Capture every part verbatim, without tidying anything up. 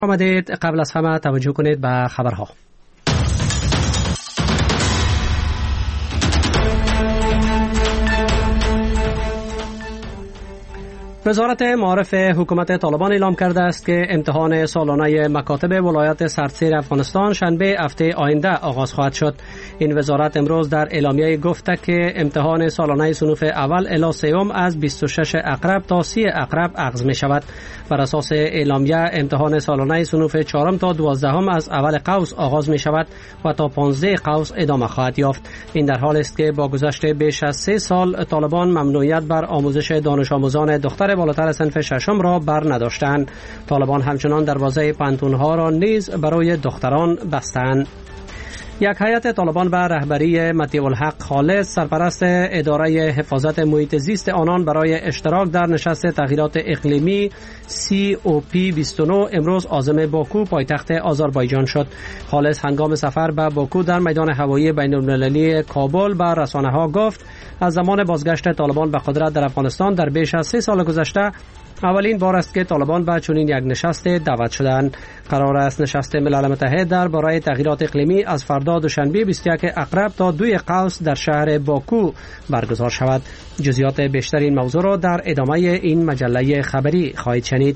آمدید. قبل از همه توجه کنید به خبرها. وزارت معارف حکومت طالبان اعلام کرده است که امتحان سالانه مکاتب ولایت سردسیر افغانستان شنبه هفته آینده آغاز خواهد شد. این وزارت امروز در اعلامیه گفته که امتحان سالانه صنوف اول الی سوم از بیست و شش عقرب تا سی عقرب اخذ می شود. بر اساس اعلامیه امتحان سالانه صنوف چهارم تا دوازدهم از اول قوس آغاز می شود و تا پانزده قوس ادامه خواهد یافت. این در حالی است که با گذشت بیش از سه سال طالبان ممنوعیت بر آموزش دانش آموزان دختر بالاتر صنف ششم را بر نداشتند. طالبان همچنان دروازه پانتون‌ها را نیز برای دختران بستند. یک هیئت طالبان به رهبری مطیع الحق خالص سرپرست اداره حفاظت محیط زیست آنان برای اشتراک در نشست تغییرات اقلیمی سی او پی بیست و نه امروز عازم باکو پایتخت آذربایجان شد. خالص هنگام سفر به باکو در میدان هوایی بین‌المللی کابل به رسانه‌ها گفت از زمان بازگشت طالبان به قدرت در افغانستان در بیش از سه سال گذشته اولین بار است که طالبان به چنین یک نشست دعوت شدند. قرار است نشست ملل متحد درباره تغییرات اقلیمی از فردا دوشنبه بیست و یک عقرب تا دو قوس در شهر باکو برگزار شود. جزئیات بیشتر این موضوع را در ادامه این مجله خبری خواهید شنید.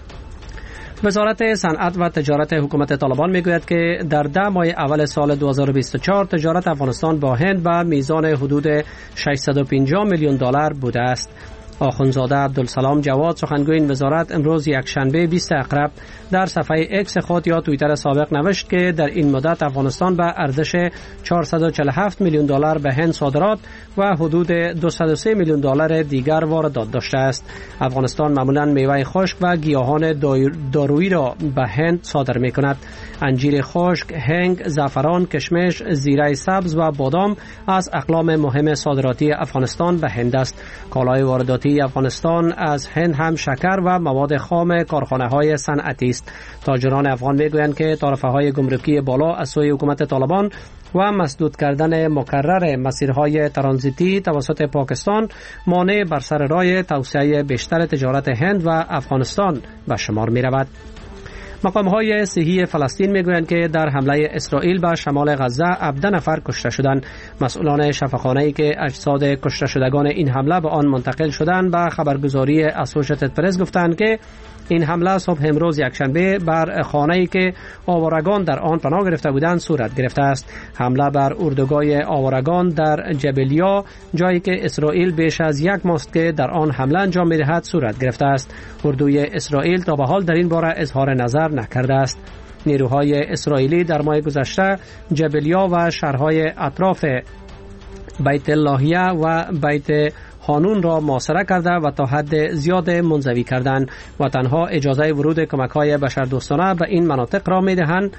وزارت صنعت و تجارت حکومت طالبان میگوید که در ده ماه اول سال دو هزار و بیست و چهار تجارت افغانستان با هند به میزان حدود ششصد و پنجاه میلیون دلار بوده است. آخوندزاده عبدالسلام جواد سخنگوی این وزارت امروز یک شنبه بیست عقرب در صفحه اکس خود یا توییتر سابق نوشت که در این مدت افغانستان به ارزش چهارصد و چهل و هفت میلیون دلار به هند صادرات و حدود دویست و سه میلیون دلار دیگر واردات داشته است. افغانستان معمولا میوه خشک و گیاهان دارویی را به هند صادر می کند. انجیر خشک، هنگ، زعفران، کشمش، زیره سبز و بادام از اقلام مهم صادراتی افغانستان به هند است. کالای وارداتی افغانستان از هند هم شکر و مواد خام کارخانه‌های صنعتی است. تاجران افغان میگویند که تعرفه‌های گمرکی بالا از سوی حکومت طالبان و مسدود کردن مکرر مسیرهای ترانزیتی توسط پاکستان مانع بر سر راه توسعه بیشتر تجارت هند و افغانستان به شمار می رود. مقام‌های صحی فلسطین میگویند که در حمله اسرائیل به شمال غزه هفده نفر کشته شدند. مسئولان شفاخانه‌ای که اجساد کشته شدگان این حمله به آن منتقل شدند به خبرگزاری اسوشیتد پرس گفتند که این حمله صبح امروز یکشنبه بر خانه‌ای که آوارگان در آن پناه گرفته بودند صورت گرفته است. حمله بر اردوگاه آوارگان در جبلیا، جایی که اسرائیل بیش از یک ماه است که در آن حمله انجام می‌دهد صورت گرفته است. اردوی اسرائیل تا به حال در این باره اظهار نظر نکرده است. نیروهای اسرائیلی در ماه گذشته جبلیا و شهرهای اطراف بیت اللهیه و بیت هانون را محاصره کرده و تا حد زیاد منزوی کردند و تنها اجازه ورود کمک‌های بشردوستانه به این مناطق را می‌دهند.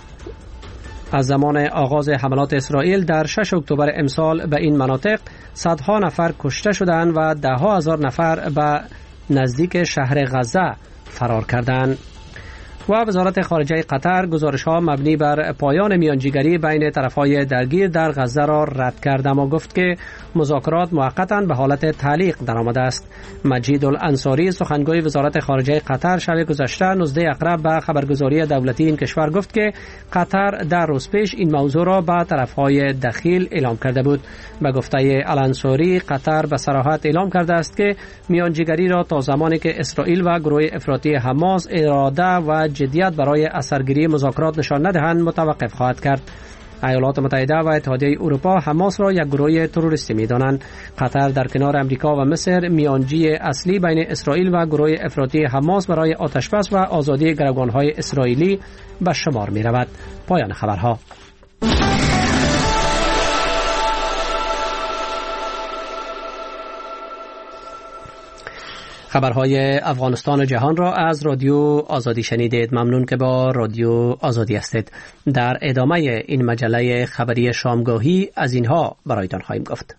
از زمان آغاز حملات اسرائیل در شش اکتبر امسال به این مناطق صدها نفر کشته شدند و ده ها هزار نفر به نزدیک شهر غزه فرار کردند. و وزارت خارجه قطر گزارش‌ها مبنی بر پایان میانجیگری بین طرف‌های درگیر در غزه را رد کرد اما گفت که مذاکرات موقتاً به حالت تعلیق درآمده است. مجید الانصاری سخنگوی وزارت خارجه قطر شب گذشته نوزده عقرب به خبرگزاری دولتی این کشور گفت که قطر در روز پیش این موضوع را به طرف‌های دخیل اعلام کرده بود. به گفته الانصاری قطر به صراحت اعلام کرده است که میانجیگری را تا زمانی که اسرائیل و گروه افراطی حماس اراده و جدیت برای اثرگیری مذاکرات نشان ندهند متوقف خواهد کرد. ایالات متحده و اتحادیه اروپا حماس را یک گروه تروریستی می‌دانند. قطر در کنار امریکا و مصر میانجی اصلی بین اسرائیل و گروه افراطی حماس برای آتشبس و آزادی گروگان‌های اسرائیلی به شمار می‌رود. پایان خبرها. خبرهای افغانستان و جهان را از رادیو آزادی شنیدید. ممنون که با رادیو آزادی هستید. در ادامه این مجله خبری شامگاهی از اینها برایتان خواهیم گفت.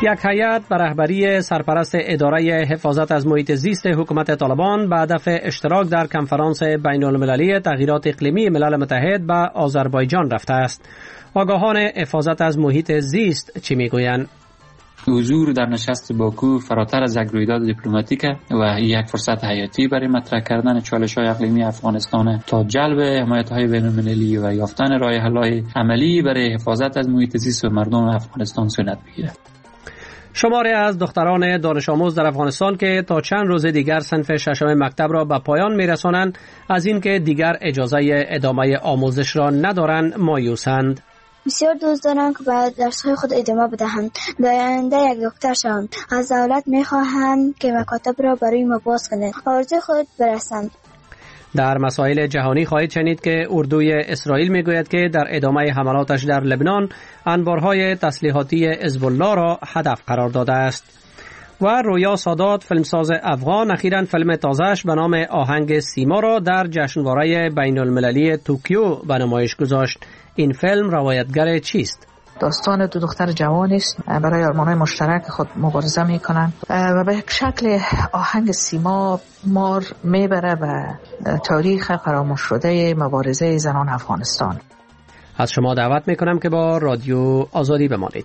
یک هیئت به رهبری سرپرست اداره حفاظت از محیط زیست حکومت طالبان به هدف اشتراک در کنفرانس بین المللی تغییرات اقلیمی ملل متحد به آذربایجان رفته است. آگاهان حفاظت از محیط زیست چی میگویند؟ حضور در نشست باکو فراتر از یک رویداد دیپلماتیک و یک فرصت حیاتی برای مطرح کردن چالش‌های اقلیمی افغانستان تا جلب حمایت‌های بین‌المللی و یافتن راه حل‌های عملی برای حفاظت از محیط زیست و مردم افغانستان صورت بگیرد. شماری از دختران دانش آموز در افغانستان که تا چند روز دیگر صنف ششم مکتب را به پایان می‌رسانند از اینکه دیگر اجازه ادامه آموزش را ندارند مایوسند. بسیار دوست دارم که به درس‌های خود ادامه بدهم. در آینده یک دکتر شوم. از دولت می‌خواهم که مکاتب را برای ما باز کنند. آرزوی خود برسم. در مسائل جهانی خواهید شنید که اردوی اسرائیل میگوید که در ادامه حملاتش در لبنان انبارهای تسلیحاتی حزب الله را هدف قرار داده است. و رویا سادات فیلمساز افغان اخیراً فیلم تازه‌اش به نام آهنگ سیما را در جشنواره بین المللی توکیو به نمایش گذاشت. این فیلم روایتگر چیست؟ داستان دو دختر جوانی است برای آرمان‌های مشترک خود مبارزه می‌کنند و به یک شکل آهنگ سیما مار میبره به تاریخ فراموش شده مبارزه زنان افغانستان. از شما دعوت می‌کنم که با رادیو آزادی بمانید.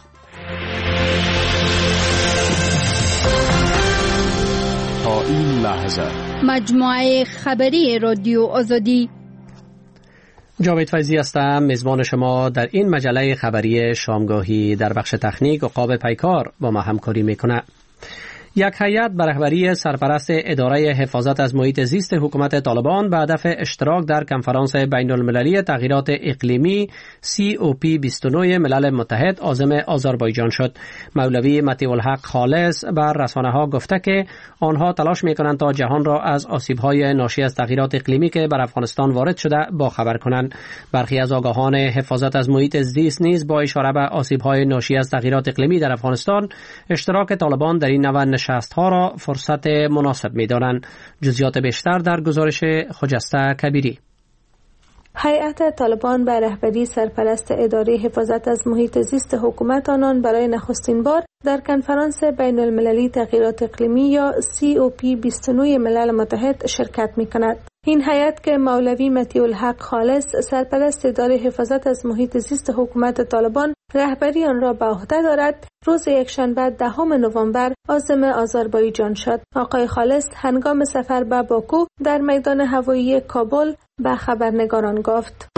تا این لحظه مجموعه خبری رادیو آزادی. جاوید فیضی هستم، میزبان شما در این مجله خبری شامگاهی. در بخش تکنیک عقاب پیکار با ما همکاری میکنه. یک هیئت به رهبری سرپرست اداره حفاظت از محیط زیست حکومت طالبان به هدف اشتراک در کنفرانس بین المللی تغییرات اقلیمی سی او پی بیست و نه ملل متحد عازم آذربایجان شد. مولوی مطیع الحق خالص بر رسانه ها گفته که آنها تلاش میکنند تا جهان را از آسیب‌های ناشی از تغییرات اقلیمی که بر افغانستان وارد شده باخبر کنند. برخی از آگاهان حفاظت از محیط زیست نیز با اشاره به آسیب‌های ناشی از تغییرات اقلیمی در افغانستان اشتراک طالبان در این نوع نشست ها را فرصت مناسب می دانند. جزئیات بیشتر در گزارش خجسته کبیری. هیئت طالبان به رهبری سرپرست اداره حفاظت از محیط زیست حکومت آنان برای نخستین بار در کنفرانس بین المللی تغییرات اقلیمی یا سی او پی بیست و نه ملل متحد شرکت می کند. این هیئت که مولوی مطیع الحق خالص سرپرست اداره حفاظت از محیط زیست حکومت طالبان رهبری آن را به عهده دارد، روز یکشنبه دهم نوامبر عازم آذربایجان شد. آقای خالص هنگام سفر به باکو در میدان هوایی کابل به خبرنگاران گفت: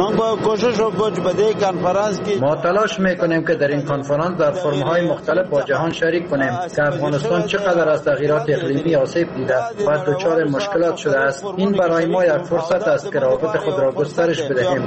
ما تلاش میکنیم که در این کنفرانس در فرم‌های مختلف با جهان شریک کنیم که افغانستان چقدر از تغییرات اقلیمی آسیب دیده و دچار مشکلات شده است. این برای ما یک فرصت است که روابط خود را گسترش بدهیم.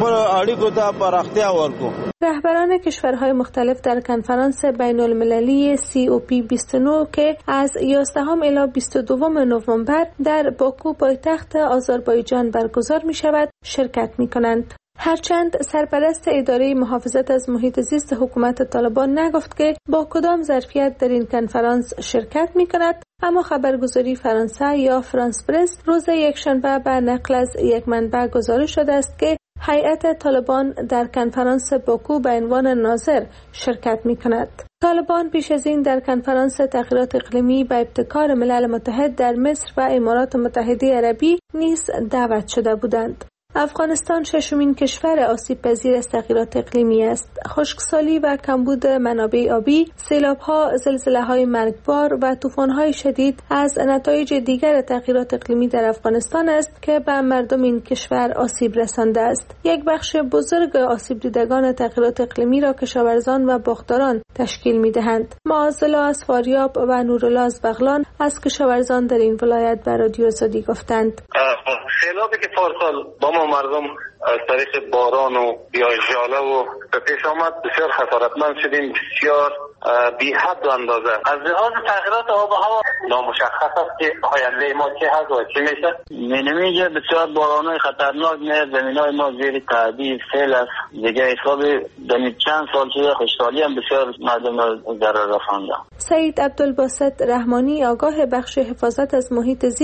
رهبران کشورهای مختلف در کنفرانس بین المللی سی او پی بیست و نه که از یازدهم الی بیست و دوم نوامبر در باکو پایتخت آذربایجان برگزار می شود شرکت می کنند. هرچند سرپرست اداره محافظت از محیط زیست حکومت طالبان نگفت که با کدام ظرفیت در این کنفرانس شرکت می کند، اما خبرگزاری فرانسه یا فرانس پرس روز یکشنبه به نقل از یک منبع گزارش شده است که هیئت طالبان در کنفرانس باکو به عنوان ناظر شرکت می کند. طالبان پیش از این در کنفرانس تغییرات اقلیمی به ابتکار ملل متحد در مصر و امارات متحده عربی نیز دعوت شده بودند. افغانستان ششمین کشور آسیب پذیر از تغییرات اقلیمی است. خشکسالی و کمبود منابع آبی، سیلاب‌ها، زلزله‌های مرگبار و طوفان‌های شدید از نتایج دیگر تغییرات اقلیمی در افغانستان است که به مردم این کشور آسیب رسانده است. یک بخش بزرگ آسیب دیدگان تغییرات اقلیمی را کشاورزان و باغداران تشکیل می‌دهند. معاذالله از فاریاب و نورالله از بغلان از کشاورزان در این ولایت به رادیو آزادی گفتند: سیلابی که پارسال با ما مردم از طریق باران و یا ژاله و به پیش آمد بسیار خسارتمند شدیم، بسیار بی حد و اندازه. از لحاظ تغییرات آب و هوا نامشخص است که آینده ما چه هست و چه میشه. مینیمیجه بسیار بارانهای خطرناک میاد، زمینای ما زیر تعدیل سیل است. دیگه حساب دمی چند سال شده خوشحالی هم بسیار مردم را ضرر رسانده. سید عبدالباسط رحمانی آگاه بخش حفاظت از محیط زیست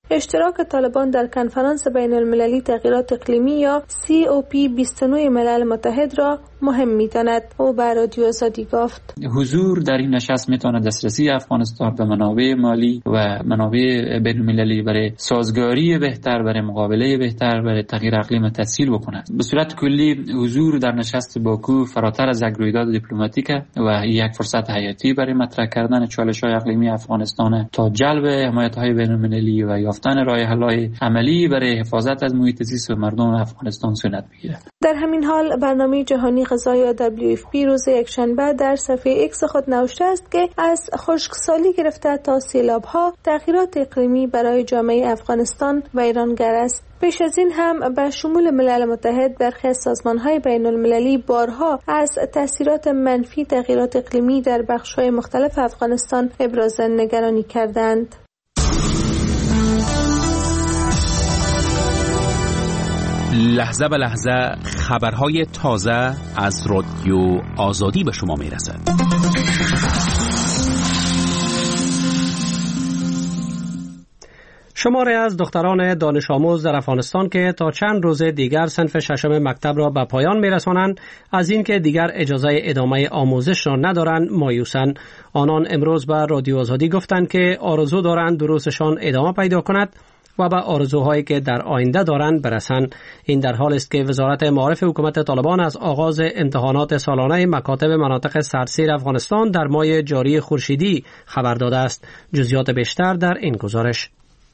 اشتراک طالبان در کنفرانس بین المللی تغییرات اقلیمی یا سی او پی بیست و نه ملل متحد را مهم می‌داند. او به رادیو آزادی گفت حضور در این نشست میتواند دسترسی افغانستان به منابع مالی و منابع بین المللی برای سازگاری بهتر، برای مقابله بهتر، برای تغییر اقلیم تسهیل بکند. به صورت کلی حضور در نشست باکو فراتر از یک رویداد دیپلماتیک و یک فرصت حیاتی برای مطرح کردن چالش‌های اقلیمی افغانستان تا جلب حمایت‌های بین‌المللی و یافتن راه حل‌های عملی برای حفاظت از محیط زیست و مردم افغانستان صورت بگیرد. در همین حال برنامه جهانی غذا یا دبلیو اف پی روز یکشنبه در صفحه ایکس خود نوشته است که از خشکسالی گرفته تا سیلاب‌ها تغییرات اقلیمی برای جامعه افغانستان ویرانگر است. پیش از این هم به شمول ملل متحد برخی از سازمان‌های بین‌المللی بارها از تاثیرات منفی تغییرات اقلیمی در بخش‌های مختلف افغانستان ابراز نگرانی کردند. لحظه به لحظه خبرهای تازه از رادیو آزادی به شما میرسد. شماری از دختران دانش آموز در افغانستان که تا چند روز دیگر صنف ششم مکتب را به پایان میرسانند از اینکه دیگر اجازه ادامه آموزش را ندارند مایوسند. آنان امروز به رادیو آزادی گفتند که آرزو دارند دروسشان ادامه پیدا کند و به آرزوهایی که در آینده دارند برسند. این در حال است که وزارت معارف حکومت طالبان از آغاز امتحانات سالانه مکاتب مناطق سرسیر افغانستان در ماه جاری خورشیدی خبر داده است. جزئیات بیشتر در این گزارش.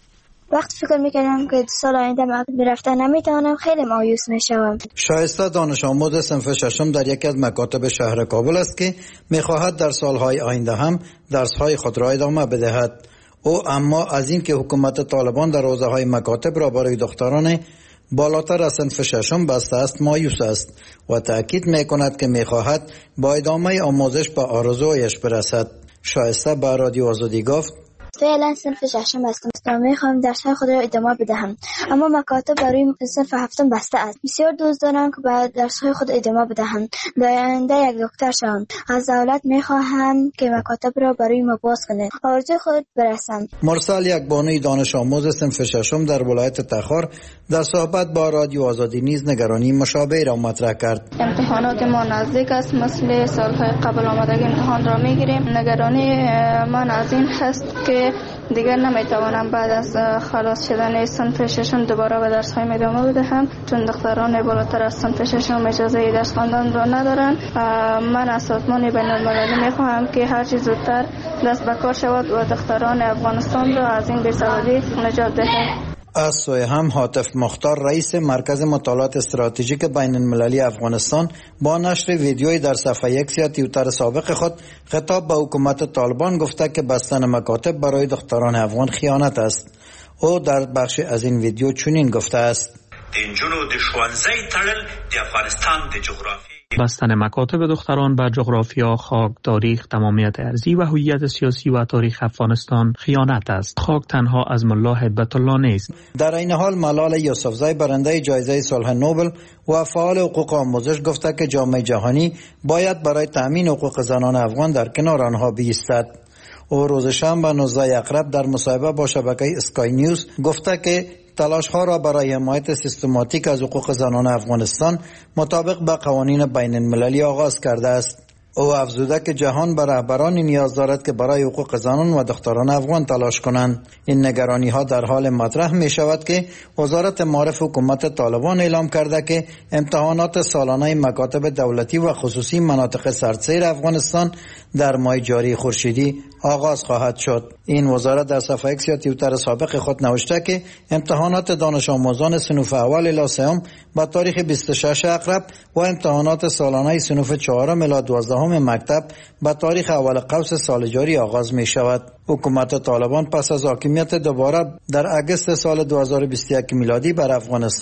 وقت فکر میکردم که سال آینده مکتب برفتن نمیتونم خیلی مایوس میشوم. شایسته دانش آموز صنف ششم در یکی از مکاتب شهر کابل است که میخواهد در سالهای آینده هم درسهای خود را ادامه بدهد. او اما از این که حکومت طالبان در حوزه‌های مکاتب را برای دختران بالاتر از صنف ششم بسته است مایوس است و تأکید میکند که میخواهد با ادامه آموزش به آرزویش برسد. شایسته به رادیو آزادی گفت فعلا صنف ششم هستم و میخوام درس‌های خود را ادامه بدهم، اما مکاتب برای صنف هفتم بسته است. بسیار دوست دارم که به درس‌های خود ادامه بدهم. در آینده یک دکتر شوم. از دولت میخواهم که مکاتب را برای ما باز کنه. آرزوی خود برسم. مرسل یک بانوی دانش آموز صنف ششم در ولایت تخار در صحبت با رادیو آزادی نیز نگرانی مشابه را مطرح کرد. امتحانات ما نزدیک است، مثل سالهای قبل آمادگی امتحان را میگیریم. نگرانی من از این هست که دیگر نمیتوانم بعد از خلاص شدن صنف ششم دوباره به درس‌های ادامه بدهم، چون دختران بالاتر از صنف ششم اجازه درس خواندن را ندارند. من از سازمان بین‌المللی میخواهم که هر چه زودتر دست به کار شود و دختران افغانستان را از این بی‌سوادی نجات دهد. از سوی هم هاتف مختار رئیس مرکز مطالعات استراتژیک بین المللی افغانستان با نشر ویدیویی در صفحه یک یا توییتر سابق خود خطاب به حکومت طالبان گفته که بستن مکاتب برای دختران افغان خیانت است. او در بخش از این ویدیو چنین گفته است: دنجونو د ښوونځي تړل د افغانستان د جغرافیې بستن مکاتب دختران بر جغرافیا، خاک، تاریخ، تمامیت ارضی و هویت سیاسی و تاریخ افغانستان خیانت است. خاک تنها از ملا هیبت الله نیست. در این حال ملال یوسفزای برنده جایزه صلح نوبل و فعال حقوق آموزش گفته که جامعه جهانی باید برای تأمین حقوق زنان افغان در کنار آنها بایستد. او روز شنبه نوزده اقرب در مصاحبه با شبکه اسکای نیوز گفته که تلاش ها را برای حمایت سیستماتیک از حقوق زنان افغانستان مطابق با قوانین بین المللی آغاز کرده است. او افزوده که جهان به رهبرانی نیاز دارد که برای حقوق زنان و دختران افغان تلاش کنند. این نگرانی ها در حال مطرح می شود که وزارت معارف حکومت طالبان اعلام کرده که امتحانات سالانه مکاتب دولتی و خصوصی مناطق سرسیر افغانستان در ماه جاری خورشیدی آغاز خواهد شد. این وزارت در صفحه ایکس یا توییتر سابق خود نوشته که امتحانات دانش آموزان صنف اول الی سوم با تاریخ بیست و شش اقرب و امتحانات سالانه صنف چهارم الی دوازدهم مکتب با تاریخ اول قوس سال جاری آغاز می شود. حکومت طالبان پس از حاکمیت دوباره در اگست سال دو هزار و بیست و یک میلادی بر افغانستان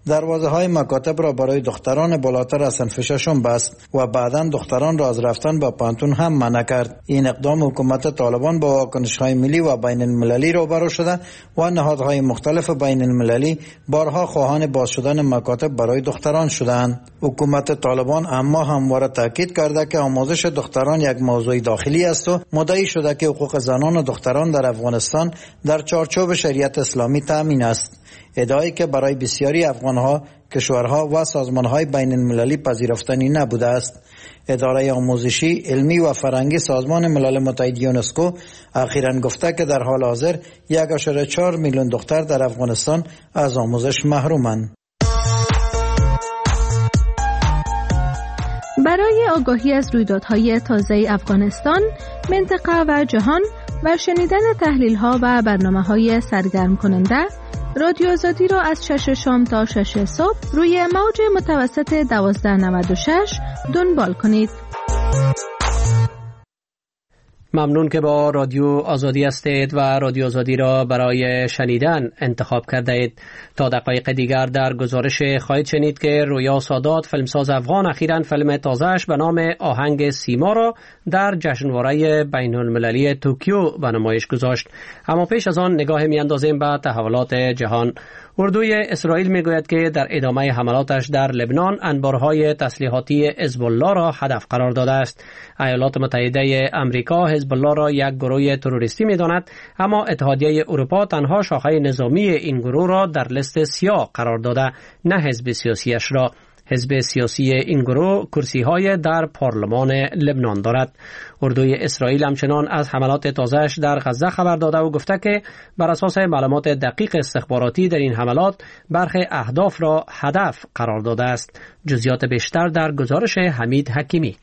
دروازه های مکاتب را برای دختران بالاتر از صنف ششم بست و بعداً دختران را از رفتن به پانتون هم منع کرد. این اقدام حکومت طالبان با واکنش های ملی و بین المللی روبرو شده و نهادهای مختلف بین المللی بارها خواهان باز شدن مکاتب برای دختران شدند. حکومت طالبان اما همواره تاکید کرده که آموزش دختران یک موضوع داخلی است و مدعی شده که حقوق زنان و دختران در افغانستان در چارچوب شریعت اسلامی تامین است. ادعایی که برای بسیاری افغانها، کشورها و سازمانهای بین المللی پذیرفتنی نبوده است. اداره آموزشی، علمی و فرهنگی سازمان ملل متحد یونسکو اخیراً گفته که در حال حاضر یک ممیز چهار میلیون دختر در افغانستان از آموزش محرومند. برای آگاهی از رویدادهای تازه افغانستان، منطقه و جهان و شنیدن تحلیل‌ها و برنامه‌های سرگرم کننده، رادیو آزادی را از شش شام تا شش صبح روی موج متوسط دوازده نود و شش دنبال کنید. ممنون که با رادیو آزادی هستید و رادیو آزادی را برای شنیدن انتخاب کرده اید. تا دقایق دیگر در گزارش خواهید شنید که رویا سادات، فیلمساز افغان، اخیراً فیلم تازه‌اش به نام آهنگ سیما را در جشنواره بین المللی توکیو به نمایش گذاشت. اما پیش از آن نگاه میاندازیم به تحولات جهان. اردوی اسرائیل میگوید که در ادامه حملاتش در لبنان انبارهای تسلیحاتی حزب الله را هدف قرار داده است. ایالات متحده آمریکا حزب الله را یک گروه تروریستی می‌داند، اما اتحادیه اروپا تنها شاخه نظامی این گروه را در لیست سیاه قرار داده، نه حزب سیاسیش را. حزب سیاسی این گروه کرسی‌های در پارلمان لبنان دارد. اردوی اسرائیل همچنان از حملات تازه‌اش در غزه خبر داده و گفته که بر اساس معلومات دقیق استخباراتی در این حملات برخی اهداف را هدف قرار داده است. جزئیات بیشتر در گزارش حمید حکیمی.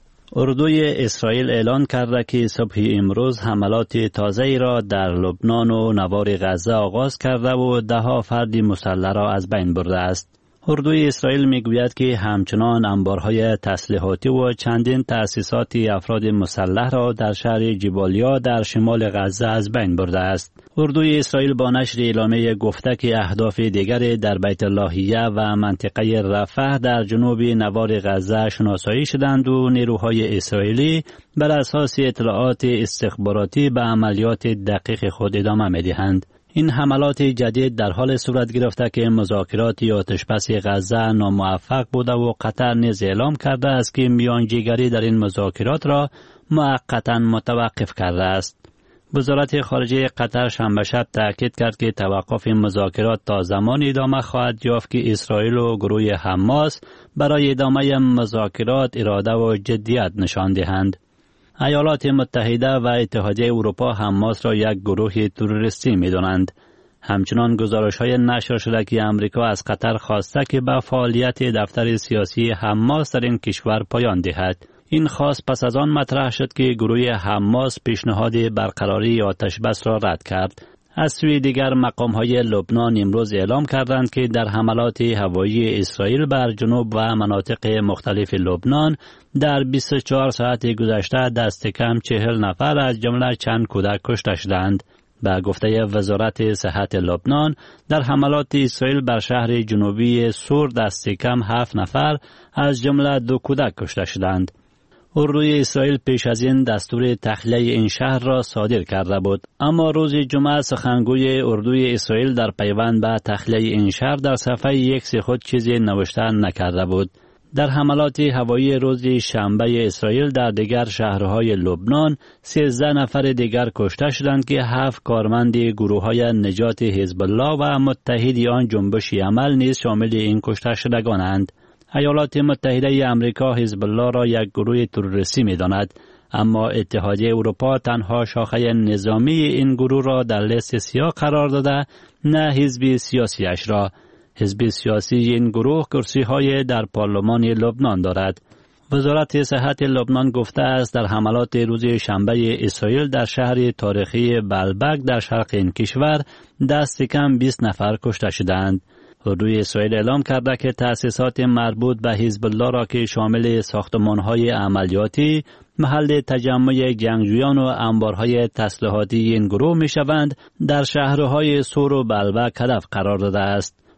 اردوی اسرائیل اعلان کرده که صبح امروز حملات تازه‌ای را در لبنان و نوار غزه آغاز کرده و ده ها فرد مسلح را از بین برده است. اردوی اسرائیل میگوید که همچنان انبارهای تسلیحاتی و چندین تأسیسات افراد مسلح را در شهر جبالیا در شمال غزه از بین برده است. اردوی اسرائیل با نشر اعلامیه گفته که اهداف دیگری در بیت اللهیه و منطقه رفح در جنوب نوار غزه شناسایی شدند و نیروهای اسرائیلی بر اساس اطلاعات استخباراتی به عملیات دقیق خود ادامه می‌دهند. این حملات جدید در حال صورت گرفته که مذاکرات آتشبس غزه ناموفق بوده و قطر نیز اعلام کرده است که میانجیگری در این مذاکرات را موقتا متوقف کرده است. وزارت خارجه قطر شنبه شب تاکید کرد که توقف مذاکرات تا زمانی ادامه خواهد یافت که اسرائیل و گروه حماس برای ادامه مذاکرات اراده و جدیت نشان دهند. ایالات متحده و اتحادیه اروپا حماس را یک گروه تروریستی می‌دانند. همچنان گزارش‌های نشر شده که امریکا از قطر خواسته که به فعالیت دفتر سیاسی حماس در این کشور پایان دهد. این خواست پس از آن مطرح شد که گروه حماس پیشنهاد برقراری آتشبس را رد کرد. از سوی دیگر مقام‌های لبنان امروز اعلام کردند که در حملات هوایی اسرائیل بر جنوب و مناطق مختلف لبنان در بیست و چهار ساعت گذشته دست کم چهل نفر از جمله چند کودک کشته شدند. به گفته وزارت صحت لبنان در حملات اسرائیل بر شهر جنوبی سور دست کم هفت نفر از جمله دو کودک کشته شدند. اردوی اسرائیل پیش از این دستور تخلیه این شهر را صادر کرده بود، اما روز جمعه سخنگوی اردوی اسرائیل در پیوند به تخلیه این شهر در صفحه ایکس خود چیزی نوشته نکرده بود. در حملات هوایی روز شنبه اسرائیل در دیگر شهرهای لبنان سیزده نفر دیگر کشته شدند که هفت کارمند گروه‌های نجات حزب الله و متحدی آن جنبش عمل نیز شامل این کشته شدگانند. ایالات متحده آمریکا حزب الله را یک گروه تروریستی می‌داند، اما اتحادیه اروپا تنها شاخه نظامی این گروه را در لیست سیاه قرار داده، نه حزب سیاسیش را. حزب سیاسی این گروه کرسی‌های در پارلمان لبنان دارد. وزارت صحت لبنان گفته است در حملات روز شنبه اسرائیل در شهر تاریخی بلبک در شرق این کشور دست کم بیست نفر کشته شدند. اردوی اسرائیل اعلام کرده که تأسیسات مربوط به حزب الله را که شامل ساختمان‌های عملیاتی، محل تجمع جنگجویان و انبارهای تسلیحاتی این گروه می‌شوند، در شهرهای سور و بلبک هدف قرار داده است.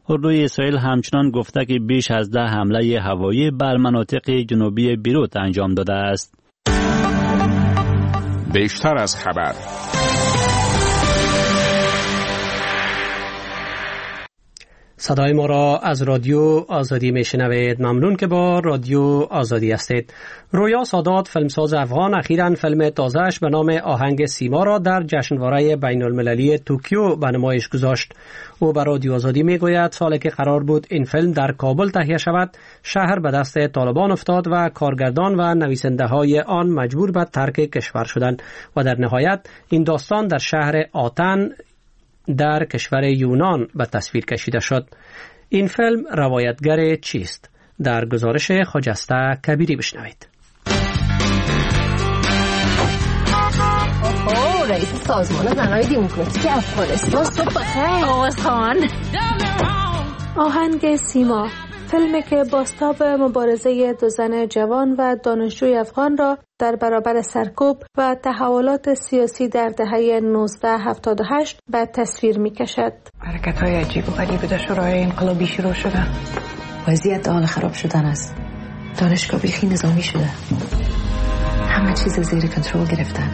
اردوی اسرائیل همچنان گفته که بیش از ده حمله هوایی بر مناطق جنوبی بیروت انجام داده است. بیشتر از خبر. صدای ما را از رادیو آزادی میشنوید. ممنون که با رادیو آزادی هستید. رویا سادات فیلمساز افغان اخیراً فیلم تازه‌اش به نام آهنگ سیما را در جشنواره بین المللی توکیو به نمایش گذاشت. او به رادیو آزادی میگوید سالی که قرار بود این فیلم در کابل تهیه شود، شهر به دست طالبان افتاد و کارگردان و نویسنده های آن مجبور به ترک کشور شدند و در نهایت این داستان در شهر آتن در کشور یونان به تصویر کشیده شد. این فیلم روایتگر چیست؟ در گزارش خجسته کبیری بشنوید. اوه رئیس سازمان زنای دموکراتیک افغانستان، صبح بخیر آقا خان. آهنگ سیما، فیلمی که بازتاب مبارزه دو زن جوان و دانشجوی افغان را در برابر سرکوب و تحولات سیاسی در دهه نوزده هفتاد و هشت به تصویر می کشد. حرکت‌های عجیب و غریب در شورای انقلابی شروع شده. وضعیت حال خراب شدن است. دانشگاه بیخی نظامی شده. همه چیز زیر کنترل گرفتن.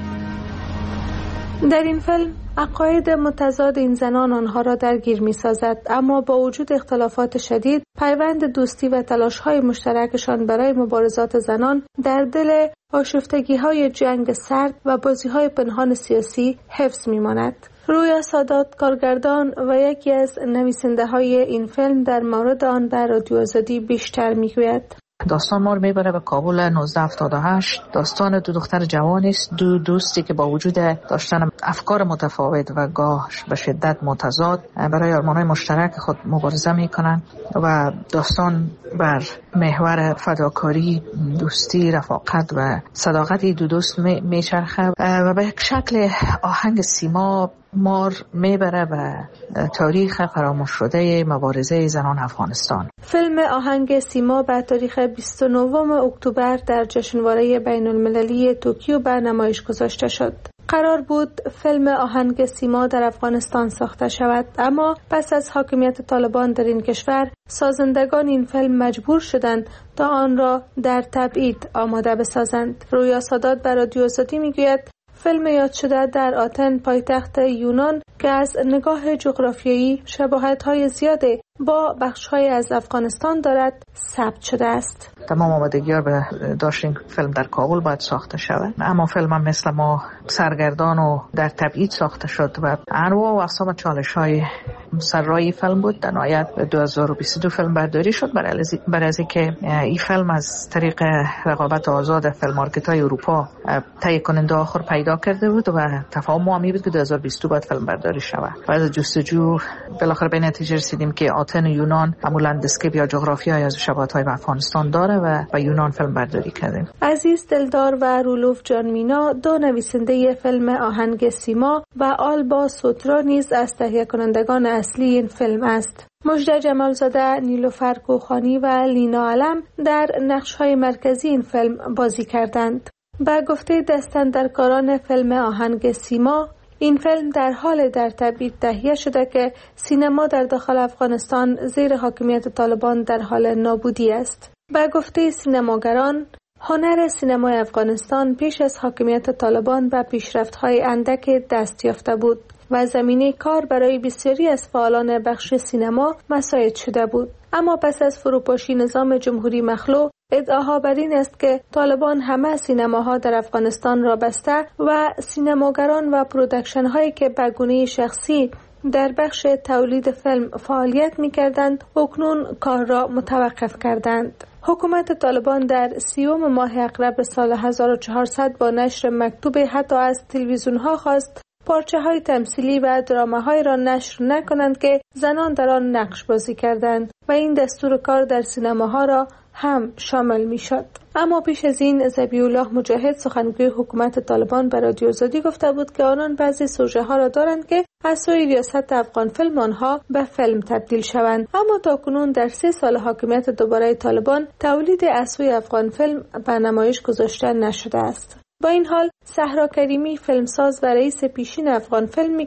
در این فیلم عقاید متضاد این زنان آنها را درگیر می سازد، اما با وجود اختلافات شدید پیوند دوستی و تلاش‌های مشترکشان برای مبارزات زنان در دل آشفتگی‌های جنگ سرد و بازی‌های پنهان سیاسی حفظ می‌ماند. رویا سادات کارگردان و یکی از نویسنده‌های این فیلم در مورد آن در رادیو آزادی بیشتر می‌گوید. داستان ما رو میبره به کابل نوزده هفتاد و هشت. داستان دو دختر جوانی است، دو دوستی که با وجود داشتن افکار متفاوت و گاه به شدت متضاد برای آرمان‌های مشترک خود مبارزه میکنن و داستان بر محور فداکاری، دوستی، رفاقت و صداقت دو دوست میچرخه و به یک شکل آهنگ سیما مار میبره به تاریخ فراموش شده مبارزه زنان افغانستان. فیلم آهنگ سیما به تاریخ بیست و نه اکتبر در جشنواره بین المللی توکیو به نمایش گذاشته شد. قرار بود فیلم آهنگ سیما در افغانستان ساخته شود، اما پس از حاکمیت طالبان در این کشور سازندگان این فیلم مجبور شدند تا آن را در تبعید آماده بسازند. رویا سادات بر رادیو آزادی میگوید فیلم یاد شده در آتن پایتخت یونان که از نگاه جغرافیایی شباهت‌های زیاده با بخش‌های از افغانستان دارد ثبت شده است. تمام آمادگی‌ها به داشت این فیلم در کابل باید ساخته شود، اما فیلم هم مثل ما سرگردان و در تبعید ساخته شد و انواع و اقسام چالش‌های سرای فیلم بود. در نهایت دو هزار و بیست و دو فیلم برداری شد برای از اینکه این فیلم از طریق رقابت آزاد فیلم مارکت‌های اروپا تهیه کننده آخر پیدا کرده بود و تفاهم ما بود که دو هزار و بیست و دو باید فیلم برداری شود. بعد از جستجو بالاخره به نتیجه رسیدیم که آتن و یونان معمولاً لندسکیپ یا جغرافیایی از شباهت‌های با افغانستان داره و با یونان فیلم برداری کردیم. عزیز دلدار و رولوف جان مینا، دو نویسنده فیلم آهنگ سیما و آلبا سوترا نیز از تهیه کنندگان اصلی این فیلم است. مژده جمالزاده، نیلوفر کوخانی و لینا علم در نقش‌های مرکزی این فیلم بازی کردند. با گفته دستاندرکاران فیلم آهنگ سیما، این فیلم در حال در تبعید تهیه شده که سینما در داخل افغانستان زیر حاکمیت طالبان در حال نابودی است. با گفته سینماگران، هنر سینمای افغانستان پیش از حاکمیت طالبان به پیشرفت‌های اندک دست یافته بود و زمینه کار برای بسیاری از فعالان بخش سینما مساعد شده بود. اما پس از فروپاشی نظام جمهوری مخلوع، ادعاها بر این است که طالبان همه سینماها در افغانستان را بسته و سینماگران و پرودکشن هایی که به گونه شخصی در بخش تولید فیلم فعالیت می کردند اکنون کار را متوقف کردند. حکومت طالبان در سیوم ماه اقرب سال هزار و چهارصد با نشر مکتوب حتی از تلویزیون ها خواست پارچه های تمثیلی و درامه های را نشر نکنند که زنان در آن نقش بازی کردند و این دستور کار در سینماها را هم شامل می شد. اما پیش از این ذبیح الله مجاهد سخنگوی حکومت طالبان به رادیو آزادی گفته بود که آنان بعضی سوژه ها را دارند که از سوی ریاست افغان فیلم آنها به فیلم تبدیل شوند، اما تاکنون در سه سال حاکمیت دوباره طالبان تولید از سوی افغان فیلم به نمایش گذاشته نشده است. با این حال صحرا کریمی فیلمساز و رئیس پیشین افغان فیلم میگوید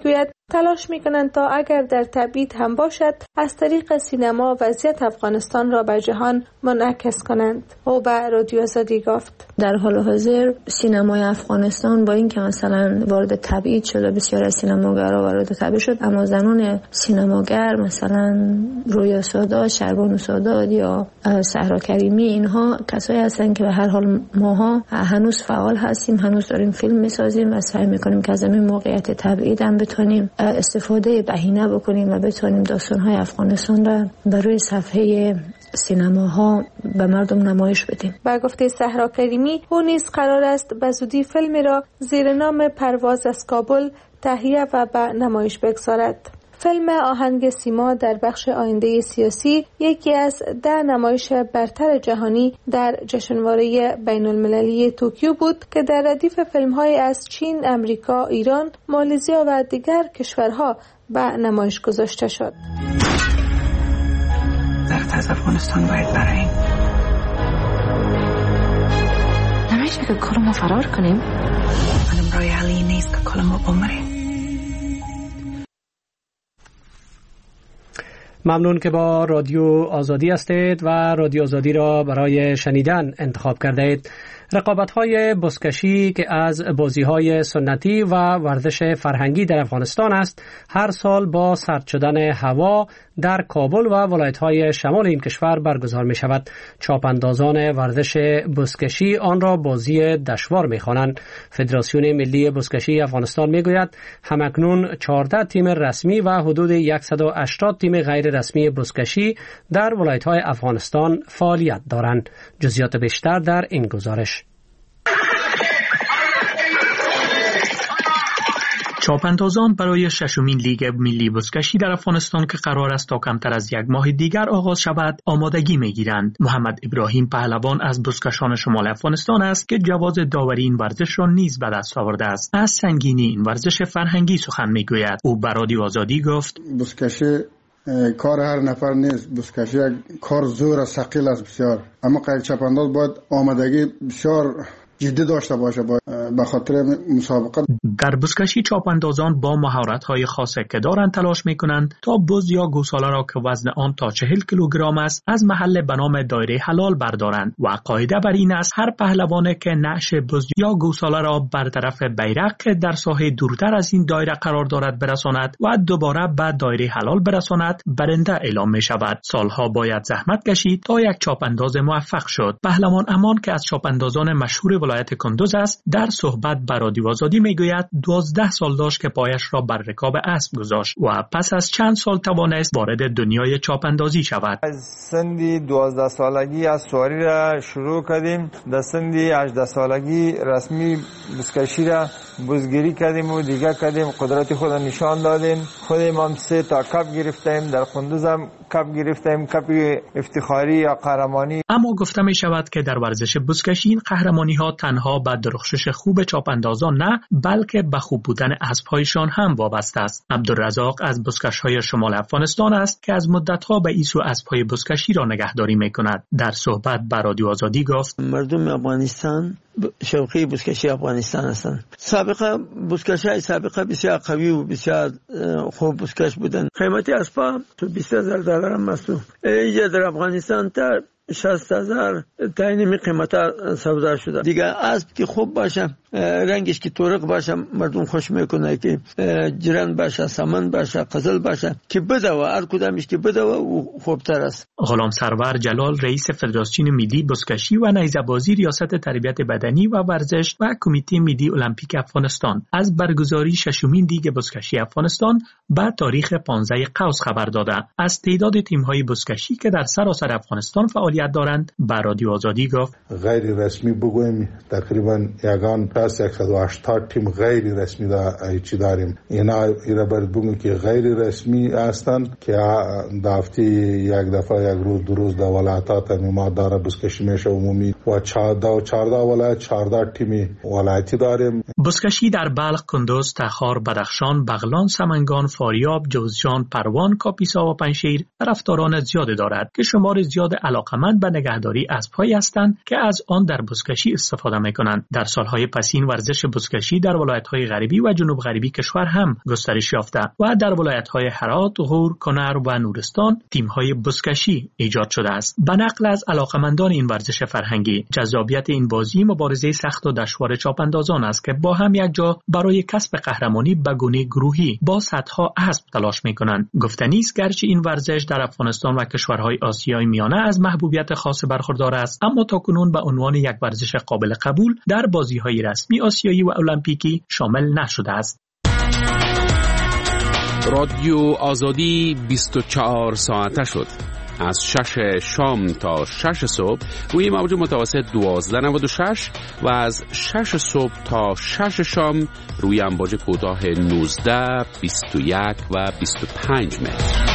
تلاش میکنند تا اگر در تبعید هم باشد از طریق سینما وضعیت افغانستان را به جهان منعکس کنند. او به رادیو آزادی گفت در حال حاضر سینمای افغانستان با اینکه مثلا وارد تبعید شده، بسیار از سینماگرها وارد تبعید شد، اما زنان سینماگر مثلا رویا سادات، شربانو سادات یا صحرا کریمی، اینها کسایی هستن که به هر حال ماها هنوز فعال هستیم، هنوز داریم فیلم میسازیم و سعی میکنیم که از این موقعیت تبعید هم بتونیم استفاده بهینه بکنیم و بتونیم داستان‌های افغانستان را بر روی صفحه سینماها به مردم نمایش بدیم. با گفته صحرا کریمی، او نیز قرار است به زودی فیلمی را زیر نام پرواز از کابل تهیه و به نمایش بگذارد. فیلم آهنگ سیما در بخش آینده سیاسی یکی از ده نمایش برتر جهانی در جشنواره بین المللی توکیو بود که در ردیف فیلم‌های از چین، امریکا، ایران، مالزی و دیگر کشورها به نمایش گذاشته شد. وقت از افغانستان باید براییم. نمیشه که کلمو فرار کنیم؟ منم رای حلی نیست که کلمو بمریم. ممنون که با رادیو آزادی هستید و رادیو آزادی را برای شنیدن انتخاب کردید. رقابت‌های بزکشی که از بازی‌های سنتی و ورزش فرهنگی در افغانستان است، هر سال با سرد شدن هوا در کابل و ولایت‌های شمال این کشور برگزار می‌شود. چاپاندازان ورزش بزکشی آن را بازی دشوار می‌خوانند. فدراسیون ملی بزکشی افغانستان می‌گوید همکنون چهارده تیم رسمی و حدود صد و هشتاد تیم غیر رسمی بزکشی در ولایت‌های افغانستان فعالیت دارند. جزئیات بیشتر در این گزارش. چاپاندازان برای ششمین لیگ ملی بزکشی در افغانستان که قرار است تا کمتر از یک ماه دیگر آغاز شود آمادگی می‌گیرند. محمد ابراهیم پهلوان از بزکشان شمال افغانستان است که جواز داوری این ورزش را نیز به دست آورده است. از سنگینی این ورزش فرهنگی سخن می‌گوید. او به رادیو آزادی گفت: بزکشی کار هر نفر نیست. بزکشی یک کار زور و ثقیل است بسیار، اما قید چاپانداز باید آمادگی بسیار جدی داشته باشه به خاطر مسابقه. در بزکشی چاپاندازان با مهارت‌های خاصی که دارند تلاش می‌کنند تا بز یا گوساله را که وزن آن تا چهل کیلوگرم است از محل به نام دایره حلال بردارند و قاعده بر این است هر پهلوانی که نعش بز یا گوساله را بر طرف بیرق که در ساحه دورتر از این دایره قرار دارد برساند و دوباره به دایره حلال برساند برنده اعلام می‌شود. سالها باید زحمت کشید تا یک چاپانداز موفق شد. پهلوان امان که از چاپاندازان مشهور ولایت کندوز است در صحبت با رادیو آزادی میگوید دوازده سال داشت که پایش را بر رکاب اسب گذاشت و پس از چند سال توانست وارد دنیای چاپاندازی شود. از سنی دوازده سالگی از سواری را شروع کردیم. در سنی هجده سالگی رسمی بزکشی را بزگیری کردیم و دیگه کردیم. قدرت خود نشان دادیم. خودم هم سه تا کپ گرفتیم. در کندوز هم کپ گرفتیم، کپ افتخاری یا قهرمانی. اما گفته می شود که در ورزش بزکشی این قهرمانی ها تنها به درخشش خوب چاپاندازان نه بلکه به خوب بودن اسب‌هایشان هم وابسته است. عبدالرزاق از بزکش‌های شمال افغانستان است که از مدت‌ها به ایسو اسب‌های بزکشی را نگهداری می‌کند. در صحبت با رادیو آزادی گفت: مردم افغانستان شوقی بزکشی افغانستان هستند. سابقه بزکشای سابقه بسیار قوی و بسیار خوب بزکش بودند. قیمت اسب‌ها تو بیست هزار دلار هم مصروف. اینجا در افغانستان تا شصت هزار تا این قیمت سودا شده. دیگه اسب که خوب باشه، رنگش که تورق باشه، مردم خوش میکنه که جرن باشه، سمن باشه، قزل باشه، که بده و هر کدامش که بده و خوبتر است. غلام سرور جلال رئیس فدراسیون ملی بزکشی و نیزه‌بازی ریاست تربیت بدنی و ورزش و کمیته ملی المپیک افغانستان از برگزاری ششمین لیگ بزکشی افغانستان با تاریخ پانزده قوس خبر داده. از تعداد تیم‌های بزکشی که در سراسر افغانستان فعالیت دارند با رادیو آزادی گفت: غیر رسمی بگویم تقریبا یگان پس صد و هشتاد تیم غیر رسمی داریم. داریم اینا اینا باید بگویم که غیر رسمی هستند که دافتی یک دفعه یک روز دو روز در ولایتات ما داره بزکشی میشه عمومی و چهارده و چهارده ولایت چهارده تیم ولایتی داریم. بزکشی در بلخ، کندوز، تخار، بدخشان، بغلان، سمنگان، فاریاب، جوزجان، پروان، کاپیسا و پنجشیر طرفداران زیادی دارد که شمار زیاد علاقمند به نگهداری اسب‌هایی هستند که از آن در بزکشی استفاده می‌کنند. در سالهای پس پس این ورزش بزکشی در ولایت‌های غربی و جنوب غربی کشور هم گسترش یافته و در ولایت‌های هرات، غور، کنر و نورستان تیم‌های بزکشی ایجاد شده است. به نقل از علاقمندان این ورزش فرهنگی، جذابیت این بازی مبارزه سخت و دشوار چاپاندازان است که با هم یک جا برای کسب قهرمانی به گونه گروهی با صدها اسب تلاش می‌کنند. گفتنی است گرچه این ورزش در افغانستان و کشورهای آسیای میانه از محبوبیت خاص برخوردار است، اما تاکنون به عنوان یک ورزش قابل قبول در بازی‌های رسمی آسیایی و المپیکی شامل نشده است. رادیو آزادی بیست و چهار ساعته شد. از شش شام تا شش صبح روی موج متوسط دوازده نود و شش و از شش صبح تا شش شام روی امواج کوتاه نوزده، بیست و یک و بیست و پنج متر.